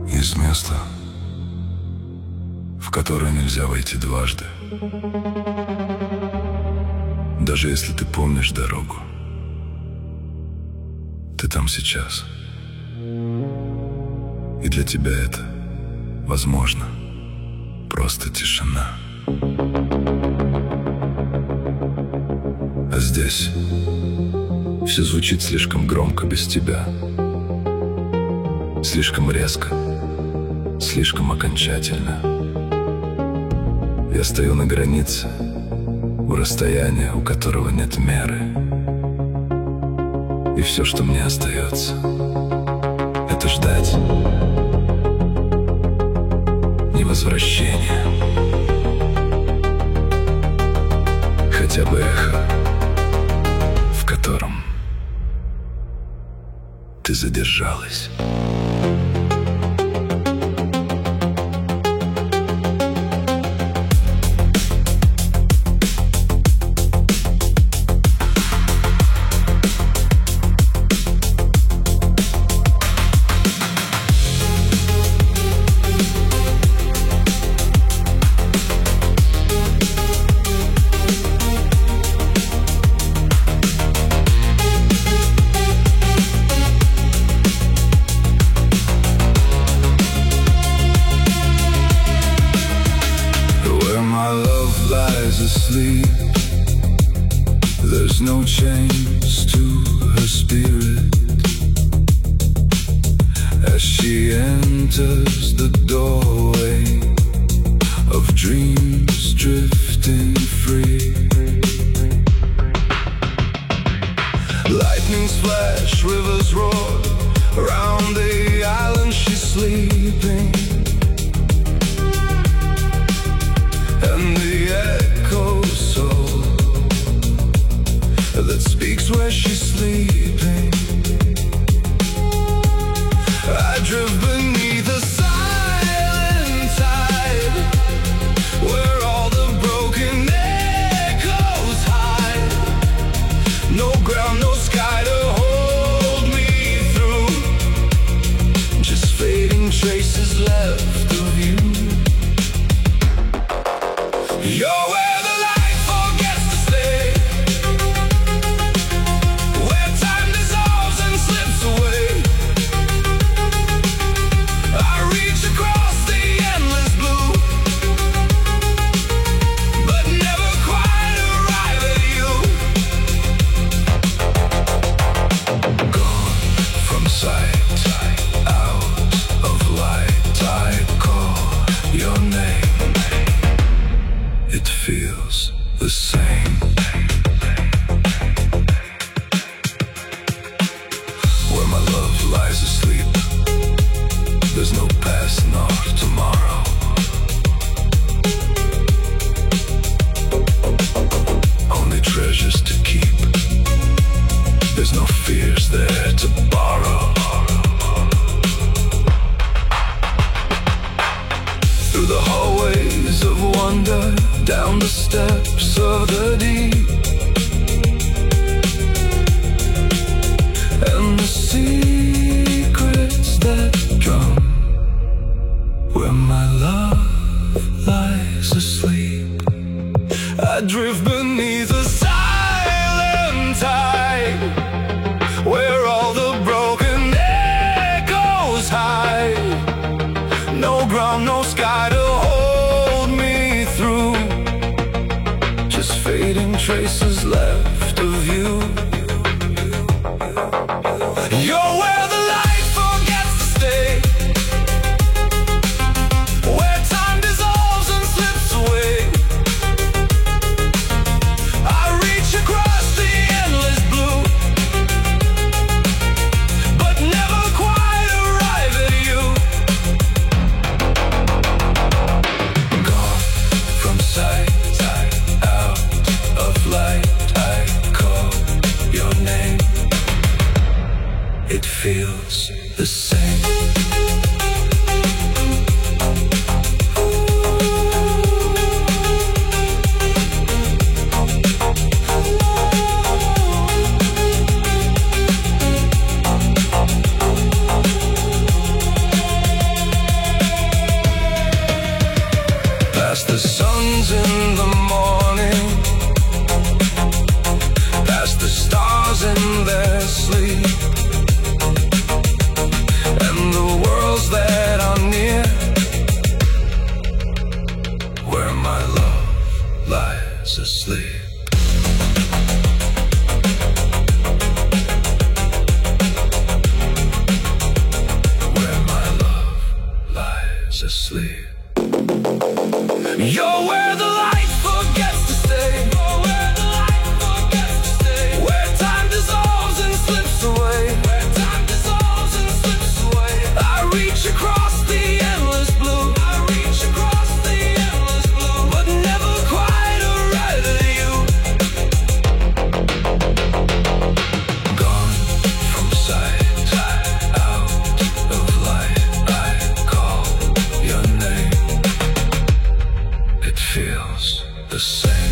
из места, в которое нельзя войти дважды. Даже если ты помнишь дорогу, ты там сейчас. И для тебя это, возможно, просто тишина. А здесь все звучит слишком громко без тебя. Слишком резко, слишком окончательно. Я стою на границе, у расстояния, у которого нет меры. И все, что мне остается, это ждать невозвращения. Хотя бы эхо, в котором ты задержалась. Asleep, there's no chains to her spirit. As she enters the doorway of dreams drifting free. Lightnings flash, rivers roar, around the island she's sleeping. And the echo soul that speaks where she's sleeping. I drove beneath a silent tide, where all the broken echoes hide. No ground, no sky to hold me through, just fading traces left of you. You're where the light forgets to stay, where time dissolves and slips away. I reach across the endless blue, but never quite arrive at you. Gone from sight, out of light, I call your name. It feels the same. Where my love lies asleep, there's no past nor tomorrow. Only treasures to keep, there's no fears there to borrow. Through the hallways of wonder, down the steps of the deep, and the secrets that drum where my love lies asleep. I drift beneath a silent tide, where all the broken echoes hide. No ground, no sky to hold me through, just fading traces left of you. You're where the light forgets to stay, where time dissolves and slips away. I reach across the endless blue, but never quite arrive at you. Gone from sight, out of light, I call your name. It feels the same. in their sleep, and the worlds that are near, where my love lies asleep. Where my love lies asleep. You're where the light forgets to stay. You're where the light forgets to stay. Where time dissolves and slips away. Where time dissolves and slips away. I reach across the endless blue. I reach across the endless blue, but never quite arrive at you. Gone from sight, out of light. I call your name. It feels the same.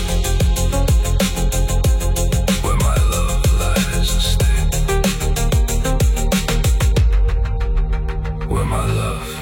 Where my love lies asleep. Where my love